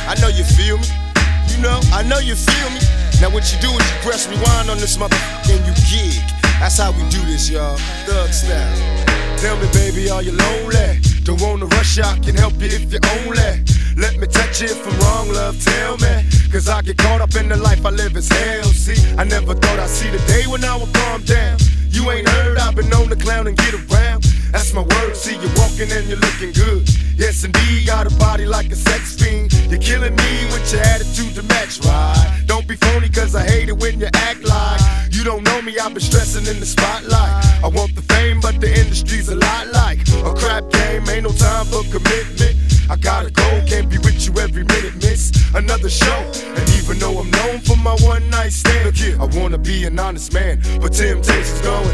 I know you feel me. You know, I know you feel me. Now what you do is you press rewind on this motherfucker and you gig. That's how we do this, y'all. Thug style. Tell me, baby, are you lonely? Don't wanna rush, I can help you if you only let me touch you if I'm wrong, love, tell me. Cause I get caught up in the life I live as hell. See, I never thought I'd see the day when I would calm down. You ain't heard, I've been known to clown and get around. That's my word, see you walking and you're looking good. Yes indeed, got a body like a sex fiend. You're killing me with your attitude to match, right? Don't be phony cause I hate it when you act like you don't know me, I've been stressing in the spotlight. I want the fame but the industry's a lot like a crap game, ain't no time for commitment. I gotta go, can't be with you every minute, miss another show. And even though I'm known for my one night stand, look here, I wanna be an honest man, but temptation's going.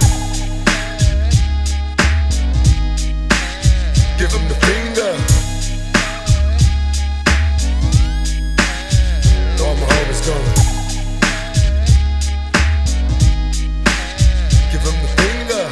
Give him the finger. All my homies going. Give him the finger.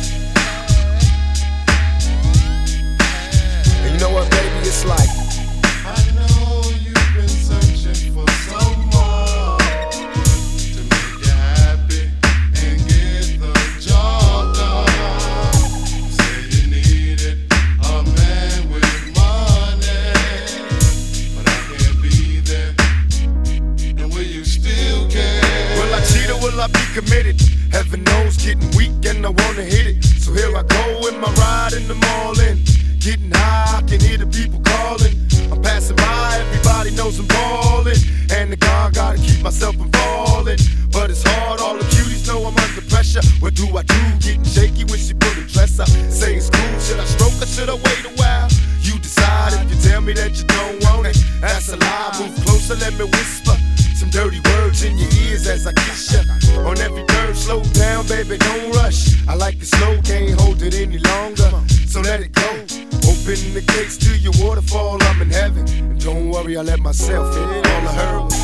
And you know what, baby, it's like, I know you've been searching for someone to make you happy and get the job done. You say you needed a man with money, but I can't be there. And will you still care? will I cheat or will I be committed? Heaven knows, getting weak and I wanna hit it. So here I go in my ride in the morning. Getting high, I can hear the people calling. I'm passing by, everybody knows I'm ballin'. And the God, gotta keep myself from falling. But it's hard, all the cuties know I'm under pressure. What do I do? Getting shaky when she put a dress up. Say it's cool, should I stroke or should I wait a while? You decide if you tell me that you don't want it. That's a lie, move closer, let me whisper some dirty words in your ears as I kiss ya. On every curve, slow down, baby, don't rush. I like it slow, can't hold it any longer, so let it go. Open the gates to your waterfall, I'm in heaven. And don't worry, I let myself in. All I heard was,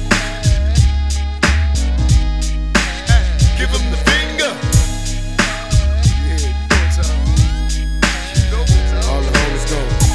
give him the finger. Yeah, you know what's up. You know what's up. All the homies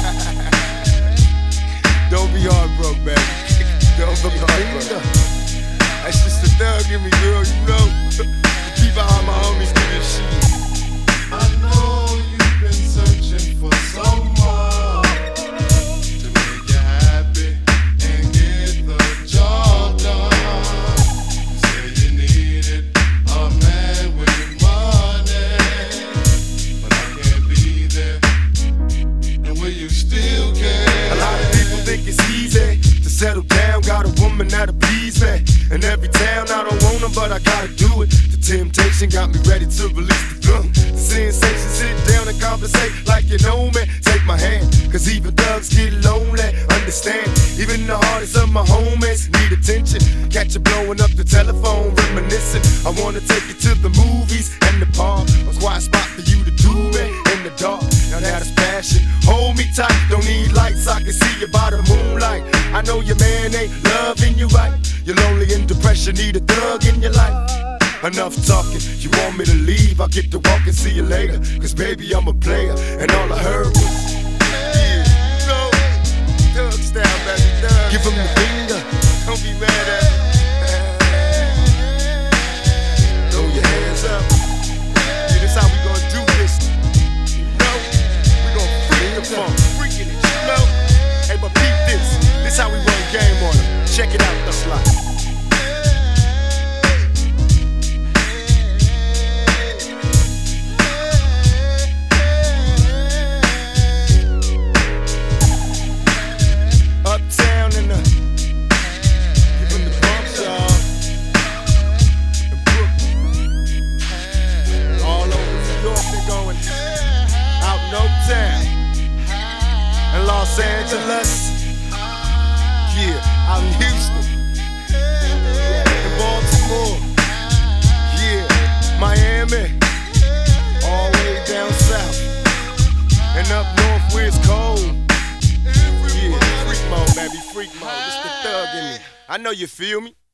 go. Don't be heartbroken, baby. Don't be heartbroken. That's just the thug in me, girl, you know. Keep all my homies do this shit. I know you've been searching for someone to make you happy and get the job done. You say you needed a man with money, but I can't be there. And will you still care? A lot of people think it's easy to settle down, got a woman that'll please me. In every town I don't want her, but I gotta do it. The temptation got me ready to release the gun. The sensation, sit down and conversate like you know me. Take my hand, cause even thugs get lonely. Understand, even the hardest of my homies need attention. Catch you blowing up the telephone, reminiscing. I wanna take you to the movies and the park. A quiet spot for you to do it in the dark. Now that's passion. Hold me tight, don't need lights, I can see you by the moonlight. I know your man ain't loving you right. You're lonely and depression, need a thug in your life. Enough talking, you want me to leave, I'll get to walk and see you later. Cause baby, I'm a player, and all I heard was, yeah, you know, thug style, baby, thug. Give him the finger, don't be mad at me. Throw your hands up. Yeah, this how we gonna do this. You know, we gonna freak the funk, freaking it, you know. Hey, but peep this, this how we run game on them. Check it out, the slot. Uptown in the, give them the bumps, y'all. In Brooklyn, all over New York, they going out in Uptown, in Los Angeles, yeah, out in Houston, in Baltimore, yeah, Miami, all the way down south, and up north where it's cold. Yeah, freak mode, baby, freak mode. This the thug in me. I know you feel me.